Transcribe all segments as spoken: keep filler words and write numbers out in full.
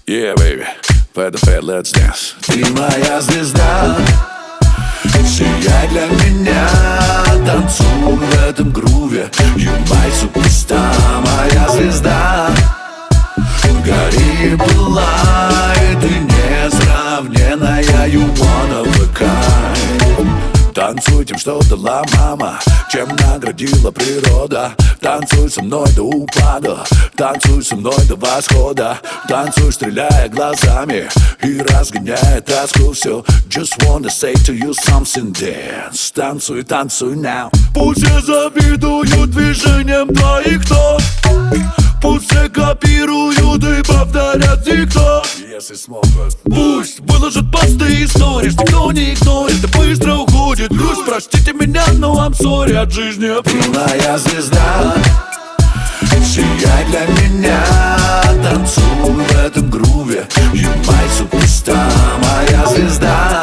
Yeah, baby, put the fat, let's dance. Ты моя звезда, сияй для меня, танцуй в этом груве. You my суперстар, моя звезда. Гори, пылай, ты несравненная. You wanna become. Танцуй тем, что дала мама, чем наградила природа. Танцуй со мной до упада, танцуй со мной до восхода. Танцуй, стреляя глазами и разгоняя тоску. Все, just wanna say to you something, dance. Танцуй, танцуй now. Пусть все завидуют движением твоих ног, пусть все копируют и повторят TikTok. Если смогут, пусть выложат посты и сторис, никто не игнорит, и быстро уходит грусть. Простите меня, но I'm sorry, от жизни ты моя звезда, сияй для меня, танцуй в этом груве. You my суперстар, моя звезда.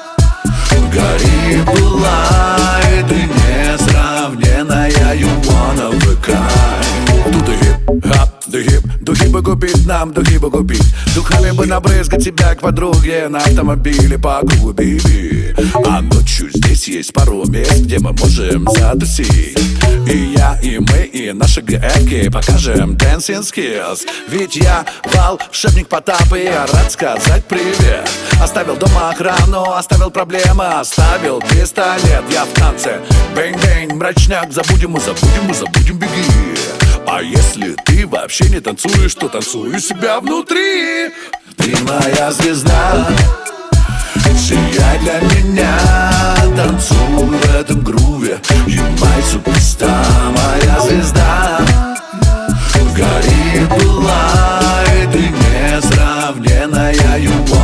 Гори, пылай, ты несравненная. You wanna become. Тут и хип-хап, до хип, духи бы купить нам, духи бы купить. Духами бы набрызгать тебя к подруге на автомобиле по кругу, биби. А ночью здесь есть пару мест, где мы можем затусить. И я, и мы, и наши гэки покажем dancing skills. Ведь я волшебник Потап, и я рад сказать привет. Оставил дома охрану, оставил проблемы, оставил пистолет. Я в танце, бэнг-бэнг, мрачняк. Забудем и забудем и забудем, беги. А если ты вообще не танцуешь, то танцуй у себя внутри. Ты моя звезда, сияй для меня, танцуй в этом груве. You my суперстар, моя звезда. Гори, пылай, ты несравненная. You